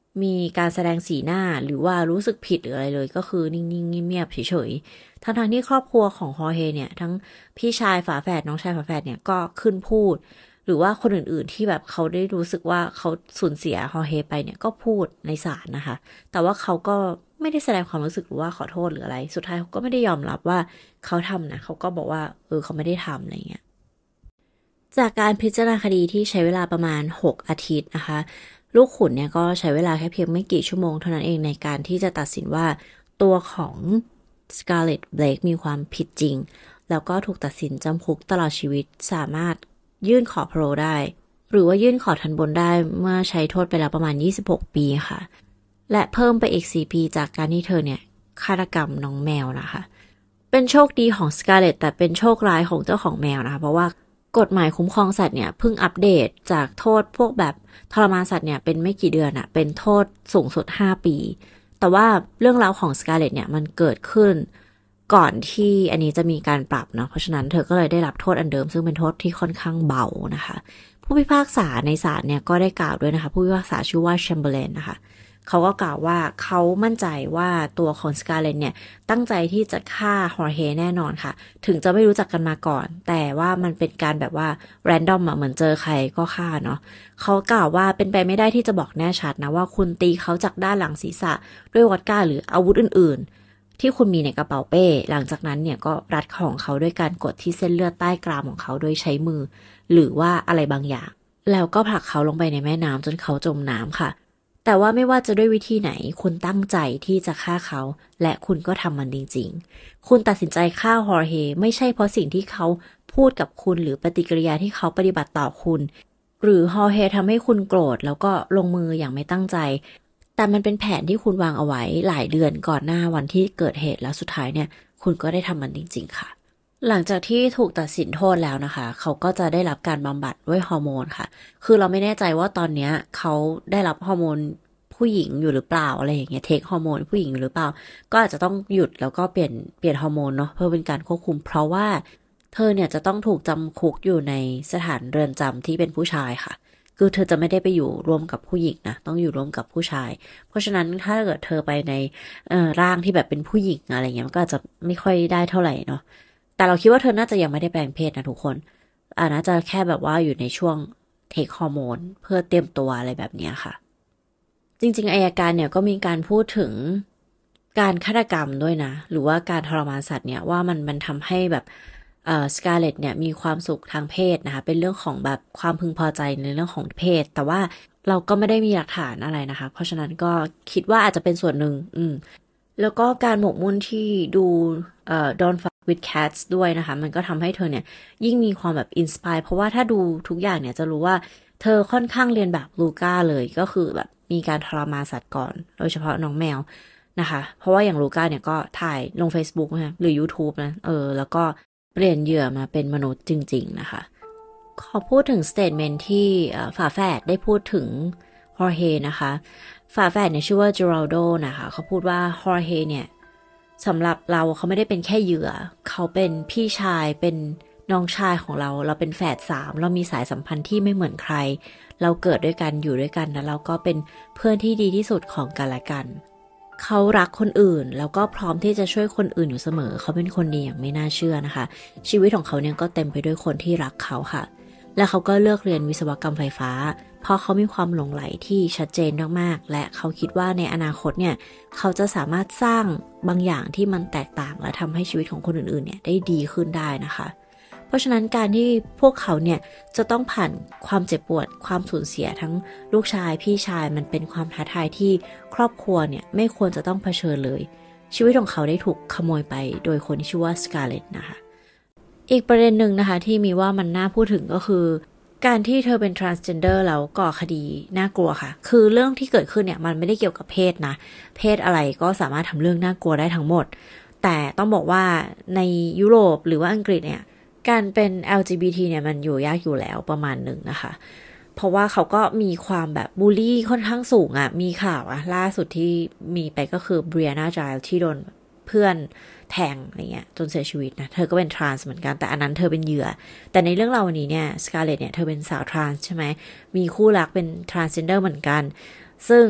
มีการแสดงสีหน้าหรือว่ารู้สึกผิดหรืออะไรเลยก็คือนิ่งๆเงียบๆเฉยๆทั้งที่ครอบครัวของฮอร์เฮเนี่ยทั้งพี่ชายฝาแฝดน้องชายฝาแฝดเนี่ยก็ขึ้นพูดหรือว่าคนอื่นๆที่แบบเขาได้รู้สึกว่าเขาสูญเสียฮอร์เฮไปเนี่ยก็พูดในศาลนะคะแต่ว่าเขาก็ไม่ได้แสดงความรู้สึกหรือว่าขอโทษหรืออะไรสุดท้ายเขาก็ไม่ได้ยอมรับว่าเขาทำนะเขาก็บอกว่าเขาไม่ได้ทำอะไรเงี้ยจากการพิจารณาคดีที่ใช้เวลาประมาณ6อาทิตย์นะคะลูกขุนเนี่ยก็ใช้เวลาแค่เพียงไม่กี่ชั่วโมงเท่านั้นเองในการที่จะตัดสินว่าตัวของสการ์เล็ตเบลคมีความผิดจริงแล้วก็ถูกตัดสินจำคุกตลอดชีวิตสามารถยื่นขอพาโรลได้หรือว่ายื่นขอทันบนได้เมื่อใช้โทษไปแล้วประมาณ26ปีค่ะและเพิ่มไปอีก4ปีจากการที่เธอเนี่ยฆาตกรรมน้องแมวนะคะเป็นโชคดีของสการ์เล็ตแต่เป็นโชคร้ายของเจ้าของแมวนะคะเพราะว่ากฎหมายคุ้มครองสัตว์เนี่ยเพิ่งอัปเดตจากโทษพวกแบบทรมานสัตว์เนี่ยเป็นไม่กี่เดือนอะเป็นโทษสูงสุด5ปีแต่ว่าเรื่องราวของสการ์เล็ตเนี่ยมันเกิดขึ้นก่อนที่อันนี้จะมีการปรับเนาะเพราะฉะนั้นเธอก็เลยได้รับโทษอันเดิมซึ่งเป็นโทษที่ค่อนข้างเบานะคะผู้พิพากษาในศาลเนี่ยก็ได้กล่าวด้วยนะคะผู้พิพากษาชื่อว่าแชมเบอร์เลนนะคะเขาก็กล่าวว่าเขามั่นใจว่าตัวของสการ์เล็ตเนี่ยตั้งใจที่จะฆ่าฮอร์เฮแน่นอนค่ะถึงจะไม่รู้จักกันมาก่อนแต่ว่ามันเป็นการแบบว่าแรนดอมเหมือนเจอใครก็ฆ่าเนาะเขากล่าวว่าเป็นไปไม่ได้ที่จะบอกแน่ชัดนะว่าคุณตีเขาจากด้านหลังศีรษะด้วยวอดก้าหรืออาวุธอื่นๆที่คุณมีในกระเป๋าเป้หลังจากนั้นเนี่ยก็รัดของเขาด้วยการกดที่เส้นเลือดใต้กรามของเขาโดยใช้มือหรือว่าอะไรบางอย่างแล้วก็ผลักเขาลงไปในแม่น้ำจนเขาจมน้ำค่ะแต่ว่าไม่ว่าจะด้วยวิธีไหนคุณตั้งใจที่จะฆ่าเขาและคุณก็ทำมันจริงๆคุณตัดสินใจฆ่าฮอร์เฮไม่ใช่เพราะสิ่งที่เขาพูดกับคุณหรือปฏิกิริยาที่เขาปฏิบัติต่อคุณหรือฮอร์เฮทำให้คุณโกรธแล้วก็ลงมืออย่างไม่ตั้งใจแต่มันเป็นแผนที่คุณวางเอาไว้หลายเดือนก่อนหน้าวันที่เกิดเหตุแล้วสุดท้ายเนี่ยคุณก็ได้ทำมันจริงๆค่ะหลังจากที่ถูกตัดสินโทษแล้วนะคะเขาก็จะได้รับการบำบัดด้วยฮอร์โมนค่ะคือเราไม่แน่ใจว่าตอนนี้เขาได้รับฮอร์โมนผู้หญิงอยู่หรือเปล่าอะไรอย่างเงี้ยเทคฮอร์โมนผู้หญิงอยู่หรือเปล่าก็อาจจะต้องหยุดแล้วก็เปลี่ยนฮอร์โมนเนาะเพื่อเป็นการควบคุมเพราะว่าเธอเนี่ยจะต้องถูกจำคุกอยู่ในสถานเรือนจำที่เป็นผู้ชายค่ะคือเธอจะไม่ได้ไปอยู่ร่วมกับผู้หญิงนะต้องอยู่ร่วมกับผู้ชายเพราะฉะนั้นถ้าเกิดเธอไปในร่างที่แบบเป็นผู้หญิงอะไรเงี้ยมันก็อาจจะไม่ค่อยได้เท่าไหร่เนาะแต่เราคิดว่าเธอน่าจะยังไม่ได้แปลงเพศนะทุกคนน่าจะแค่แบบว่าอยู่ในช่วงเทคฮอร์โมนเพื่อเตรียมตัวอะไรแบบนี้ค่ะจริงๆอัยการเนี่ยก็มีการพูดถึงการฆาตกรรมด้วยนะหรือว่าการทรมานสัตว์เนี่ยว่ามันทำให้แบบสการ์เล็ตเนี่ยมีความสุขทางเพศนะคะเป็นเรื่องของแบบความพึงพอใจในเรื่องของเพศแต่ว่าเราก็ไม่ได้มีหลักฐานอะไรนะคะเพราะฉะนั้นก็คิดว่าอาจจะเป็นส่วนหนึ่งแล้วก็การหมกมุ่นที่ดูDon't Fuck with Cats ด้วยนะคะมันก็ทำให้เธอเนี่ยยิ่งมีความแบบอินสปายเพราะว่าถ้าดูทุกอย่างเนี่ยจะรู้ว่าเธอค่อนข้างเรียนแบบลูก้าเลยก็คือแบบมีการทรมานสัตว์ก่อนโดยเฉพาะน้องแมวนะคะเพราะว่าอย่างลูก้าเนี่ยก็ถ่ายลง Facebook นะหรือ YouTube นะแล้วก็เปลี่ยนเหยื่อมาเป็นมนุษย์จริงๆนะคะขอพูดถึงสเตทเมนต์ที่ฝาแฝดได้พูดถึงฮอร์เฮนะคะฝาแฝดเนี่ยชื่อว่าเจอรัลโดนะคะเขาพูดว่าฮอร์เฮเนี่ยสำหรับเราเขาไม่ได้เป็นแค่เหยื่อเขาเป็นพี่ชายเป็นน้องชายของเราเป็นแฝด3เรามีสายสัมพันธ์ที่ไม่เหมือนใครเราเกิดด้วยกันอยู่ด้วยกันแล้วเราก็เป็นเพื่อนที่ดีที่สุดของกันและกันเขารักคนอื่นแล้วก็พร้อมที่จะช่วยคนอื่นอยู่เสมอเขาเป็นคนดีอย่างไม่น่าเชื่อนะคะชีวิตของเขาเนี่ยก็เต็มไปด้วยคนที่รักเขาค่ะและเขาก็เลือกเรียนวิศวกรรมไฟฟ้าเพราะเขามีความหลงใหลที่ชัดเจนมากๆและเขาคิดว่าในอนาคตเนี่ยเขาจะสามารถสร้างบางอย่างที่มันแตกต่างและทำให้ชีวิตของคนอื่นๆเนี่ยได้ดีขึ้นได้นะคะเพราะฉะนั้นการที่พวกเขาเนี่ยจะต้องผ่านความเจ็บปวดความสูญเสียทั้งลูกชายพี่ชายมันเป็นความท้าทายที่ครอบครัวเนี่ยไม่ควรจะต้องเผชิญเลยชีวิตของเขาได้ถูกขโมยไปโดยคนที่ชื่อว่าสการ์เล็ตนะคะอีกประเด็นหนึ่งนะคะที่มีว่ามันน่าพูดถึงก็คือการที่เธอเป็น transgender แล้วก่อคดีน่ากลัวค่ะคือเรื่องที่เกิดขึ้นเนี่ยมันไม่ได้เกี่ยวกับเพศนะเพศอะไรก็สามารถทำเรื่องน่ากลัวได้ทั้งหมดแต่ต้องบอกว่าในยุโรปหรือว่าอังกฤษเนี่ยการเป็น LGBT เนี่ยมันอยู่ยากอยู่แล้วประมาณหนึ่งนะคะเพราะว่าเขาก็มีความแบบบูลลี่ค่อนข้างสูงมีข่าวล่าสุดที่มีไปก็คือ Brianna Giles ที่โดนเพื่อนแทงอะไรเงี้ยจนเสียชีวิตนะเธอก็เป็นทรานส์เหมือนกันแต่อันนั้นเธอเป็นเหยื่อแต่ในเรื่องราววันนี้เนี่ยสการ์เล็ตเนี่ยเธอเป็นสาวทรานส์ใช่ไหมมีคู่รักเป็นทรานส์เจนเดอร์เหมือนกันซึ่ง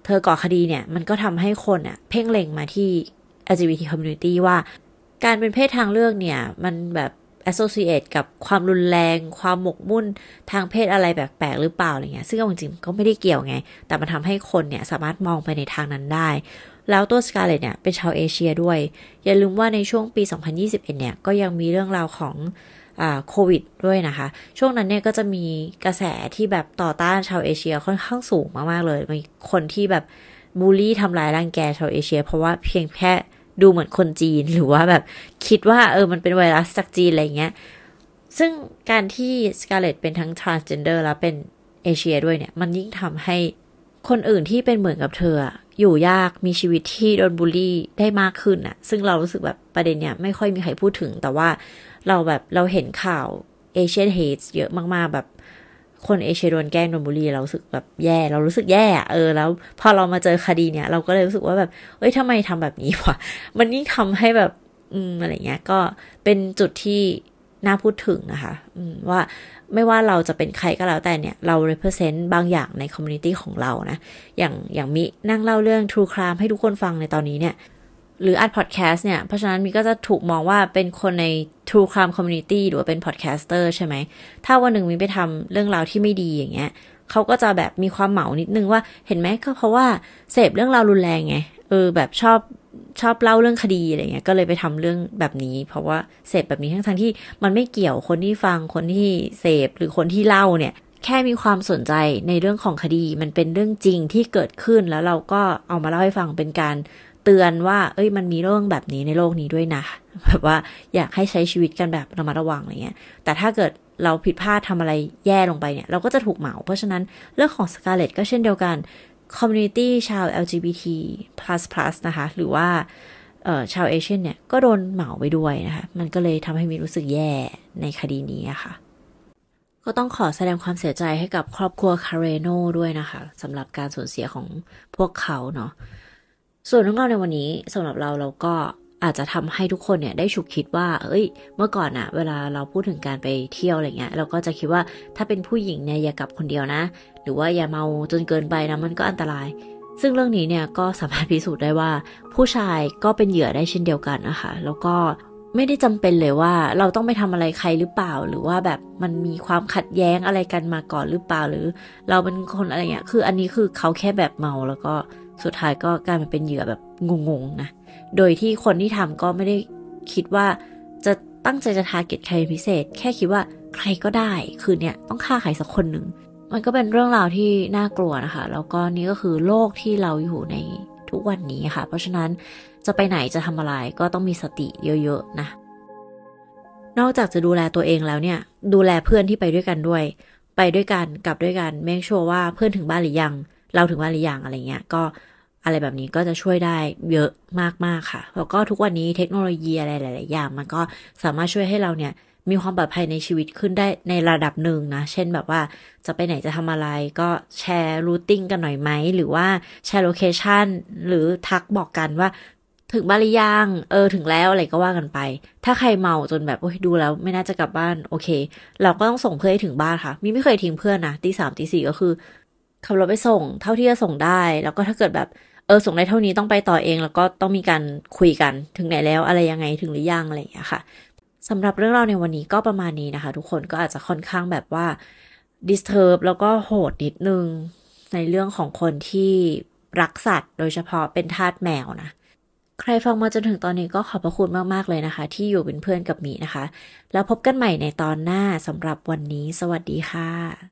เธอก่อคดีเนี่ยมันก็ทำให้คนอ่ะเพ่งเล็งมาที่ LGBT community ว่าการเป็นเพศทางเลือกเนี่ยมันแบบ associate กับความรุนแรงความหมกมุ่นทางเพศอะไรแปลกๆหรือเปล่าอะไรเงี้ยซึ่งจริงๆก็ไม่ได้เกี่ยวไงแต่มันทำให้คนเนี่ยสามารถมองไปในทางนั้นได้แล้วตัวสกาเลตเนี่ยเป็นชาวเอเชียด้วยอย่าลืมว่าในช่วงปี2021เนี่ยก็ยังมีเรื่องราวของโควิดด้วยนะคะช่วงนั้นเนี่ยก็จะมีกระแสที่แบบต่อต้านชาวเอเชียค่อนข้างสูงมากๆเลยมีคนที่แบบบูลลี่ทำร้ายรังแกชาวเอเชียเพราะว่าเพียงแค่ดูเหมือนคนจีนหรือว่าแบบคิดว่ามันเป็นไวรัสจากจีนอะไรเงี้ยซึ่งการที่สกาเลตเป็นทั้ง transgender แล้วเป็นเอเชียด้วยเนี่ยมันยิ่งทำให้คนอื่นที่เป็นเหมือนกับเธออยู่ยากมีชีวิตที่โดนบูลลี่ได้มากขึ้นอ่ะซึ่งเรารู้สึกแบบประเด็นเนี้ยไม่ค่อยมีใครพูดถึงแต่ว่าเราเห็นข่าว Asian Hate เยอะมากๆแบบคนเอเชียโดนแกล้งโดนบูลลี่เรารู้สึกแบบแย่เรารู้สึกแย่แล้วพอเรามาเจอคดีเนี้ยเราก็เลยรู้สึกว่าแบบทำไมทำแบบนี้วะมันยิ่งทำให้แบบอะไรเงี้ยก็เป็นจุดที่น่าพูดถึงนะคะว่าไม่ว่าเราจะเป็นใครก็แล้วแต่เนี่ยเรา represent บางอย่างใน community ของเรานะอย่างมินั่งเล่าเรื่อง True Crime ให้ทุกคนฟังในตอนนี้เนี่ยหรืออัดพอดแคสต์เนี่ยเพราะฉะนั้นมิก็จะถูกมองว่าเป็นคนใน True Crime Community หรือว่าเป็นพอดแคสเตอร์ใช่ไหมถ้าวันหนึ่งมิไปทำเรื่องราวที่ไม่ดีอย่างเงี้ยเขาก็จะแบบมีความเหมานิดนึงว่าเห็นไหมก็เพราะว่าเสพเรื่องราวรุนแรงไงแบบชอบเล่าเรื่องคดีอะไรเงี้ยก็เลยไปทำเรื่องแบบนี้เพราะว่าเสพแบบนี้ทั้งที่มันไม่เกี่ยวคนที่ฟังคนที่เสพหรือคนที่เล่าเนี่ยแค่มีความสนใจในเรื่องของคดีมันเป็นเรื่องจริงที่เกิดขึ้นแล้วเราก็เอามาเล่าให้ฟังเป็นการเตือนว่ามันมีเรื่องแบบนี้ในโลกนี้ด้วยนะแบบว่าอยากให้ใช้ชีวิตกันแบบระมัดระวังอะไรเงี้ยแต่ถ้าเกิดเราผิดพลาดทำอะไรแย่ลงไปเนี่ยเราก็จะถูกเหมาเพราะฉะนั้นเรื่องของสกาเลตก็เช่นเดียวกันcommunity ชาว LGBT++ นะคะหรือว่าชาวเอเชียนเนี่ยก็โดนเหมาไปด้วยนะคะมันก็เลยทำให้มีรู้สึกแย่ในคดีนี้อะค่ะก็ต้องขอแสดงความเสียใจให้กับครอบครัวคาเรโนด้วยนะคะสำหรับการสูญเสียของพวกเขาเนาะส่วนเรื่องราวในวันนี้สำหรับเราก็อาจจะทำให้ทุกคนเนี่ยได้ฉุกคิดว่าเมื่อก่อนเวลาเราพูดถึงการไปเที่ยวอะไรเงี้ยเราก็จะคิดว่าถ้าเป็นผู้หญิงเนี่ยอย่ากลับคนเดียวนะหรือว่าอย่าเมาจนเกินไปนะมันก็อันตรายซึ่งเรื่องนี้เนี่ยก็สามารถพิสูจน์ได้ว่าผู้ชายก็เป็นเหยื่อได้เช่นเดียวกันนะคะแล้วก็ไม่ได้จำเป็นเลยว่าเราต้องไปทำอะไรใครหรือเปล่าหรือว่าแบบมันมีความขัดแย้งอะไรกันมาก่อนหรือเปล่าหรือเราเป็นคนอะไรเงี้ยคืออันนี้คือเขาแค่แบบเมาแล้วก็สุดท้ายก็กลายมาเป็นเหยื่อแบบงงๆนะโดยที่คนที่ทำก็ไม่ได้คิดว่าจะตั้งใจจะทาร์เก็ตใครพิเศษแค่คิดว่าใครก็ได้คือเนี่ยต้องฆ่าใครสักคนหนึ่งมันก็เป็นเรื่องราวที่น่ากลัวนะคะแล้วก็นี่ก็คือโลกที่เราอยู่ในทุกวันนี้ค่ะเพราะฉะนั้นจะไปไหนจะทำอะไรก็ต้องมีสติเยอะๆนะนอกจากจะดูแลตัวเองแล้วเนี่ยดูแลเพื่อนที่ไปด้วยกันด้วยไปด้วยกันกลับด้วยกันเมคชัวร์ว่าเพื่อนถึงบ้านหรือยังเราถึงบ้านหรือยังอะไรเงี้ยก็อะไรแบบนี้ก็จะช่วยได้เยอะมากๆค่ะแล้วก็ทุกวันนี้เทคโนโลยีอะไรหลายๆอย่างมันก็สามารถช่วยให้เราเนี่ยมีความปลอดภัยในชีวิตขึ้นได้ในระดับหนึ่งนะเช่นแบบว่าจะไปไหนจะทำอะไรก็แชร์รูทติ้งกันหน่อยไหมหรือว่าแชร์โลเคชันหรือทักบอกกันว่าถึงบ้านหรือยังถึงแล้วอะไรก็ว่ากันไปถ้าใครเมาจนแบบดูแล้วไม่น่าจะกลับบ้านโอเคเราก็ต้องส่งเพื่อนให้ถึงบ้านค่ะมิไม่เคยทิ้งเพื่อนนะตี 3ตี 4ก็คือขับรถไปส่งเท่าที่จะส่งได้แล้วก็ถ้าเกิดแบบส่งได้เท่านี้ต้องไปต่อเองแล้วก็ต้องมีการคุยกันถึงไหนแล้วอะไรยังไงถึงหรือยังอะไรอย่างเงี้ยค่ะสำหรับเรื่องราวในวันนี้ก็ประมาณนี้นะคะทุกคนก็อาจจะค่อนข้างแบบว่า disturb แล้วก็โหดนิดนึงในเรื่องของคนที่รักสัตว์โดยเฉพาะเป็นทาสแมวนะใครฟังมาจนถึงตอนนี้ก็ขอบพระคุณมากๆเลยนะคะที่อยู่เป็นเพื่อนกับมีนะคะแล้วพบกันใหม่ในตอนหน้าสำหรับวันนี้สวัสดีค่ะ